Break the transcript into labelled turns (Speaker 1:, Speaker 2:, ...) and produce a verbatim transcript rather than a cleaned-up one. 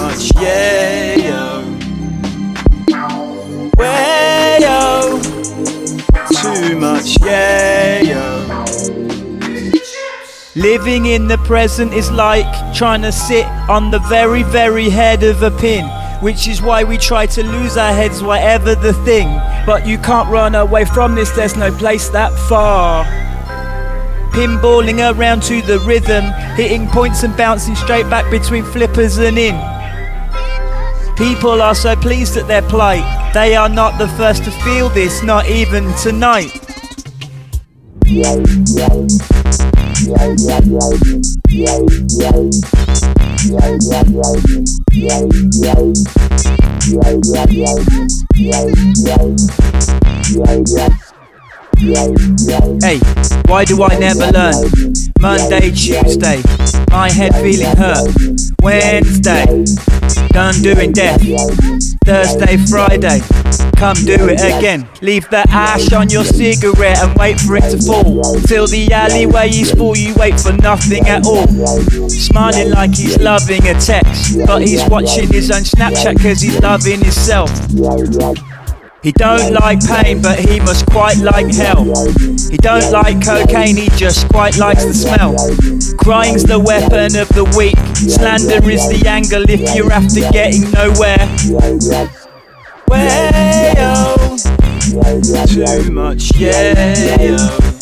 Speaker 1: much, yeah, yo. Way, yo. Too much, yeah, yo. Living in the present is like trying to sit on the very, very head of a pin, which is why we try to lose our heads, whatever the thing. But you can't run away from this, there's no place that far. Pinballing around to the rhythm, hitting points and bouncing straight back between flippers and in. People are so pleased at their plight, they are not the first to feel this, not even tonight. Hey, why do I never learn? Monday, Tuesday, my head feeling hurt. Wednesday, done doing death. Thursday, Friday, come do it again. Leave the ash on your cigarette and wait for it to fall. Till the alleyway is full, you wait for nothing at all. Smiling like he's loving a text, but he's watching his own Snapchat cause he's loving himself. He don't like pain, but he must quite like hell. He don't like cocaine, he just quite likes the smell. Crying's the weapon of the weak, slander is the angle if you're after getting nowhere. Way, yo. Too much, yeah, yo.